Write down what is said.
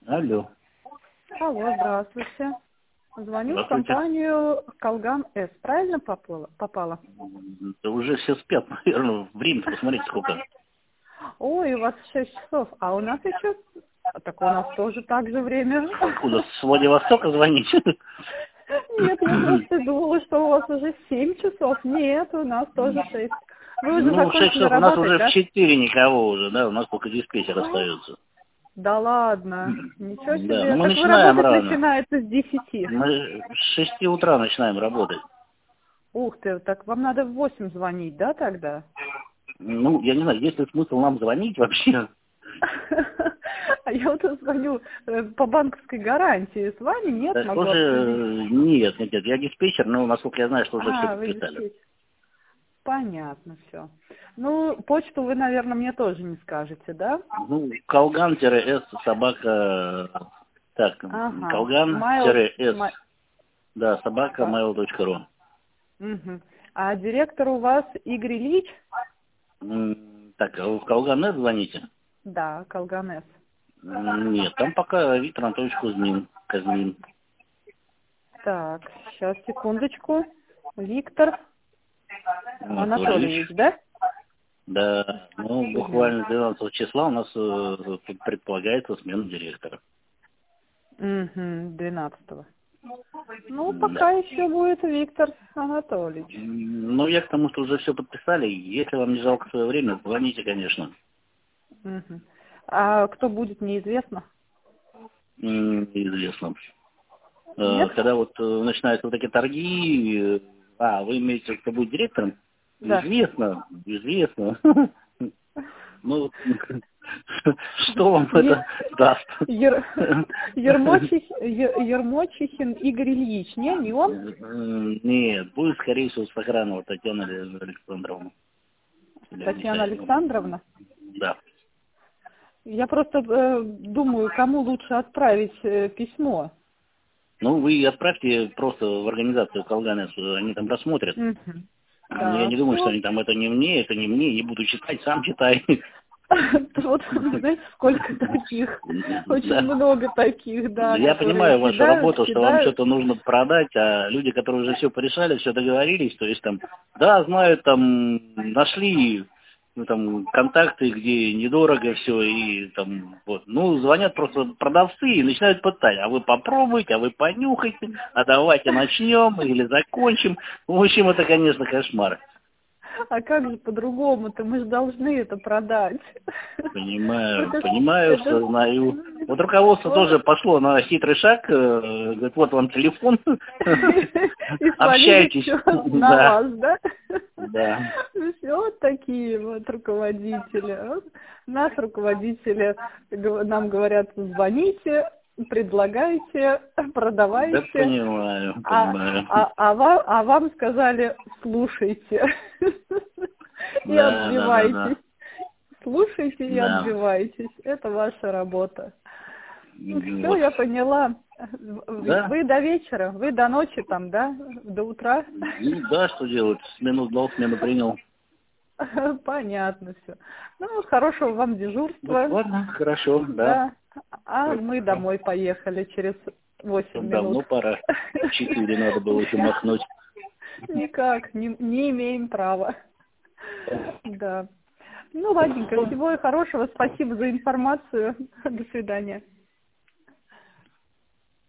Алло. Алло, здравствуйте. Звоню в Здравствуйте. компанию Колган С. Правильно попала? Да уже все спят, наверное. Время-то посмотрите сколько. Ой, у вас 6 часов, а у нас еще... Так у нас тоже так же время. Откуда? С Владивостока звоните? Нет, я просто думала, что у вас уже 7 часов. Нет, у нас тоже 6. Вы уже Ну, 6 закончили часов у нас работать, уже в да? 4 никого уже, да, у нас только диспетчер остается. Да ладно, ничего Да, но себе. мы Так вы начинаем работать рано. начинаете с 10. Мы с 6 утра начинаем работать. Ух ты, так вам надо в 8 звонить, да, тогда? Ну, я не знаю, есть ли смысл нам звонить вообще? А я вот звоню по банковской гарантии. С вами нет, Да, могу обсудить. тоже нет, я диспетчер, но насколько я знаю, что уже все А, вы подписали. здесь. Понятно все. Ну, почту вы, наверное, мне тоже не скажете, да? Ну, Колган-С собака... Так, Ага. Майл. Колган-С, да, собака Так. mail.ru. Угу. А директор у вас Игорь Ильич? Так, а вы в Колган-С звоните? Да, Колганес. Нет, там пока Виктор Анатольевич Казмин. Так, сейчас, секундочку. Виктор Анатольевич, Анатольевич. да? Да, ну, Угу. буквально 12 числа у нас предполагается смена директора. Угу, 12-го. Ну, Да. пока еще будет Виктор Анатольевич. Ну, я к тому, что уже все подписали. Если вам не жалко свое время, звоните, конечно. Угу. А кто будет, неизвестно? Известно. Нет? Когда вот начинаются вот такие торги, вы имеете в виду, кто будет директором? Да. Известно. Ну, что вам это даст? Ермочихин Игорь Ильич, не он? Нет, будет, скорее всего, Сохранова Татьяна Александровна. Или Татьяна Михайловна. Александровна? Да. Я просто думаю, кому лучше отправить письмо. Ну, вы отправьте просто в организацию Колганес, они там рассмотрят. Угу. Я не думаю, что Хорошо. они там это не мне, не буду читать, сам читай. Вот, знаете, сколько таких, очень Да. много таких, да, Я которые понимаю вашу кидают, работу, что вам кидают. что-то нужно продать, а люди, которые уже все порешали, все договорились, то есть там, да, знают, там, нашли, ну, там, контакты, где недорого все, и там, вот, ну, звонят просто продавцы и начинают пытать, а вы попробуйте, а вы понюхайте, а давайте начнем или закончим. В общем, это, конечно, кошмар. А как же по-другому-то? Мы же должны это продать. Это, Понимаю, это, сознаю. Вот руководство вот. тоже пошло на хитрый шаг, говорит, вот вам телефон, И свалили общайтесь. все на Да, вас, да? да. Все вот такие вот руководители. Вот нас руководители нам говорят, звоните, предлагайте, Да, продавайте, понимаю. а вам сказали, слушайте и Да. отбивайтесь. Слушайте и Да. отбивайтесь. Это ваша работа. Ну, все, Вот. я поняла. Да? Вы до вечера, вы до ночи там, да? До утра? Ну да, что делать? Смену дал, смену принял. Понятно все. Ну, хорошего вам Ну, дежурства. ладно, хорошо, да. Да. А мы домой поехали через 8 минут. Давно пора. В 4 надо было еще махнуть. Никак, не имеем права. Да. Ну, ладненько, всего хорошего. Спасибо за информацию. До свидания.